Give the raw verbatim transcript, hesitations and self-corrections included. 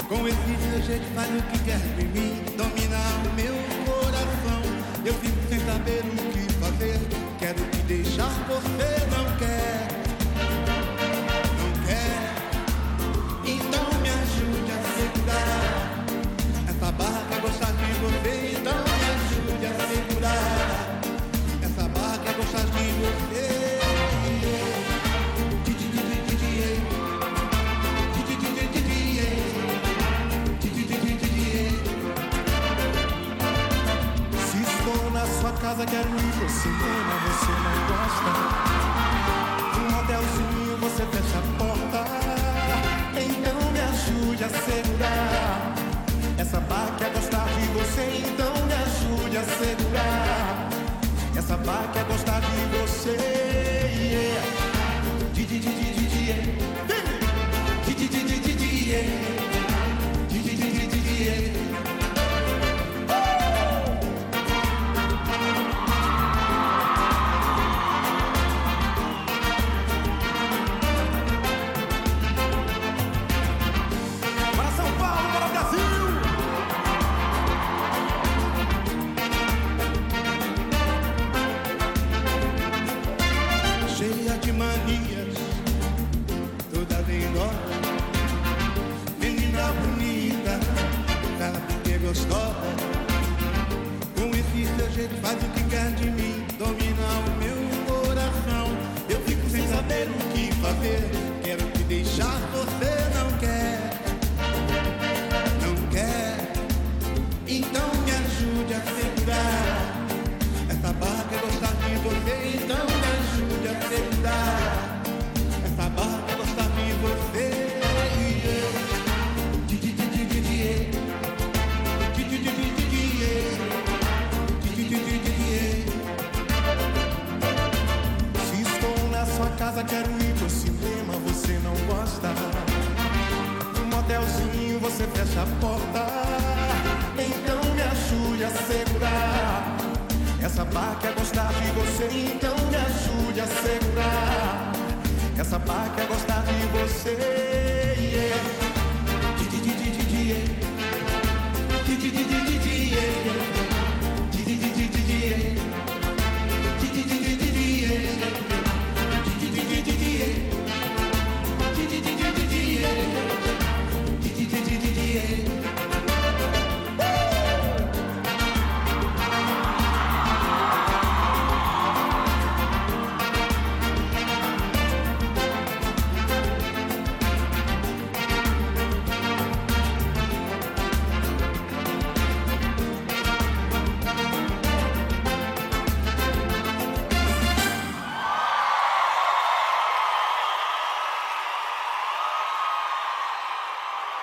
Com esse seu jeito faz o que quer de mim, domina o meu coração. Eu fico sem saber o que fazer, quero te deixar, você não quer. Não quer, então me ajude a segurar essa barra que é gostar de você, então me ajude a segurar essa barra que é gostar de você. Sua casa, quero ir pro cinema, você não gosta. Um hotelzinho, você fecha a porta. Então me ajude a segurar essa barra que é gostar de você. Então me ajude a segurar essa barra que é gostar de você. Yeah. Di di di di di di yeah. Di di di di di di yeah. Di di di di di di yeah. Cheia de manias, toda dengosa, menina bonita, sabe que é gostosa. Com esse seu jeito faz o que quer de mim, domina o meu coração. Eu fico sem saber o que fazer, quero te deixar, você não quer. Não quer, então me ajude a segurar essa barra que é gostar de você, então me ajude a segurar essa barra que é gostar de você. Di di di di di di di di di di di di di di di. Se estou na sua casa, quero ir pro cinema, você não gosta. No motelzinho você fecha a porta. Então me ajude a segurar essa barra que é gostar de você, então me ajude a segurar essa barra que é gostar de você. Yeah.